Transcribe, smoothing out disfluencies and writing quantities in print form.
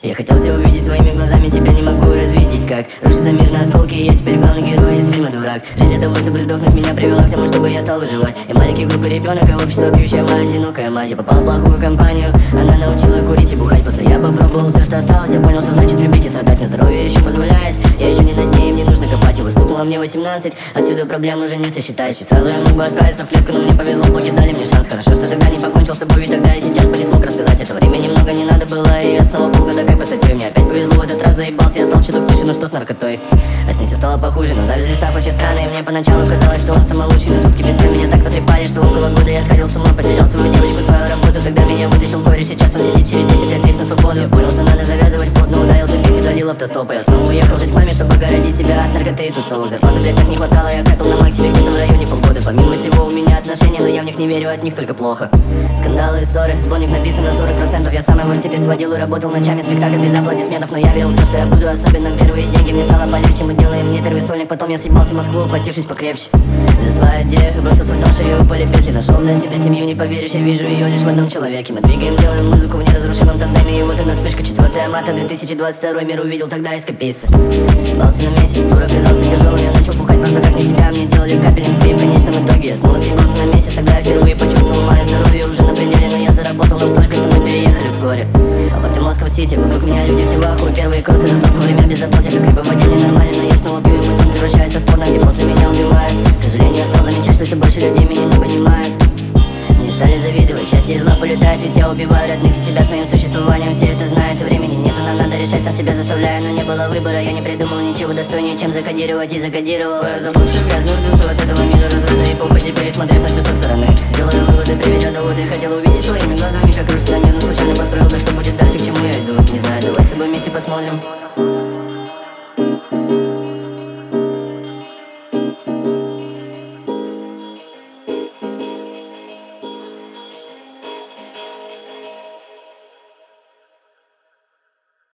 Я хотел все увидеть своими глазами, тебя не могу развидеть. Как рушится мир на осколки, и я теперь главный герой из фильма «Дурак». Жизнь для того, чтобы сдохнуть, меня привела к тому, чтобы я стал выживать. Я маленький глупый ребенок, а общество пьющая моя одинокая мать. Я попал в плохую компанию, она научила курить и бухать. После я попробовал все, что осталось, я понял, что значит любить и страдать. Но здоровье еще позволяет, я еще не на дне, и мне нужно копать. Его стукнуло мне 18, отсюда проблем уже не сосчитаешь. И сразу я мог бы отправиться в клетку, но мне повезло, боги дали мне шанс. Хорошо, что тогда не покончил с собой, ведь тогда и сейчас бы не смог рассказать. Это время немного не надо было, и я снова полгода как посадил. Мне опять повезло, в этот раз заебался, я стал чуток тише, ну что с наркотой. А с ней все стало похуже, но завязли став очень странный. Мне поначалу казалось, что он самый лучший, но сутки без сна меня так потрепали, что около года я сходил с ума, потерял свою девочку, свою работу. Тогда меня вытащил горе, сейчас он сидит через 10 лет лишь на свободу. Я понял, что надо завязывать плотно, ударился пить и удалил автостоп. Я снова уехал жить к маме, чтобы огородить себя от наркоты и тусовок. Зарплаты, блядь, так не хватало, я капал на максиме где-то в районе полгода. Помимо всего у меня отношения, но я в них не верю, от них только плохо. Скандалы и ссоры, сборник написан на 40%. Я сам его себе сводил и работал ночами, спектакль без аплодисментов. Но я верил в то, что я буду особенным. Первые деньги мне стало полегче, мы делаем мне первый сольник. Потом я съебался в Москву, ухватившись покрепче за свою идею, бросил свой дом, шею упали петли. Нашел для себя семью, не поверишь, я вижу ее лишь в одном человеке. Мы двигаем, делаем музыку в неразрушимом тандеме. И вот она вспышка, 4 марта 2022. Мир увидел тогда эскаписта. Съебался на месяц, тур оказался тяжелым. Я начал бухать просто как не себя. Мне делали капельницы, и в конечном итоге я снова съебался на месяц. Тогда я впервые почувствовал мое здоровье уже на пределе. Но я заработал настолько, что мы переехали вскоре. Апорты Москва-Сити, вокруг меня люди все в ахуе. Первые кроссы за сотку, время безработья. Как рыба в воде, ненормально, но я снова пью. И мысль превращается в порно, где после меня убивают. К сожалению, я стал замечать, что все больше людей меня не понимают. Мне стали завидовать, счастье из лап улетает. Ведь я убиваю родных и себя своим существованием. Все это знают, времени нету, нам надо решать, сам себя заставляю. Но не было выбора, я не придумал ничего достойнее, чем закодировать и закодировал свою заблудшую грязную душу от этого мира разрытой эпохи. Теперь смотреть на все со стороны, сделаю выводы, приведя доводы. Хотел увидеть своими глазами, как рушится мир, но случайно построил то, что будет дальше, к чему я иду. Не знаю, давай с тобой вместе посмотрим.